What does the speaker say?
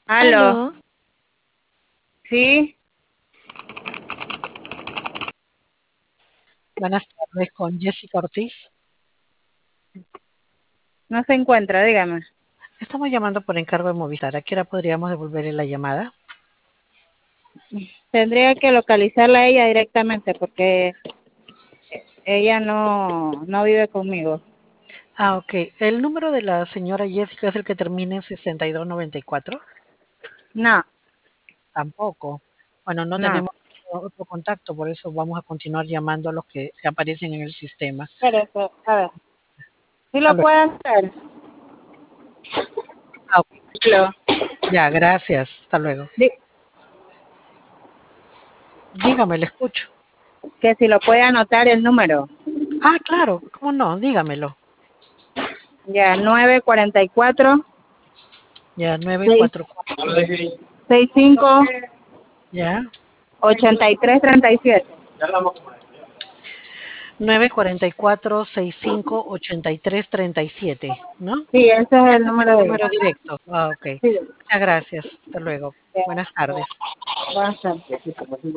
Aló, Aló, sí, buenas tardes con Jessica Ortiz. no se encuentra, dígame. Estamos llamando por encargo de Movistar. ¿A qué hora podríamos devolverle la llamada? Tendría que localizarla a ella directamente porque ella no vive conmigo. Ah, ok. ¿El número de la señora Jessica es el que termina en 6294? No, Tampoco. Bueno, no no. tenemos otro contacto, por eso vamos a continuar llamando a los que se aparecen en el sistema. Espérese, a ver. ¿Sí Hasta lo luego. puede hacer? Ah, ok. Aló. Ya, gracias. Hasta luego. Di- Dígame, le escucho. que si lo puede anotar el número. Ah, claro, ¿cómo no? Dígamelo. Ya, 944 Ya, 6 944. 65 Ya. 8337. 944-65-8337, ¿no? Sí, ese es el Ese es número el de ella. número directo. Ah, ok. Sí, Muchas gracias. Hasta luego. Buenas tardes. bastante.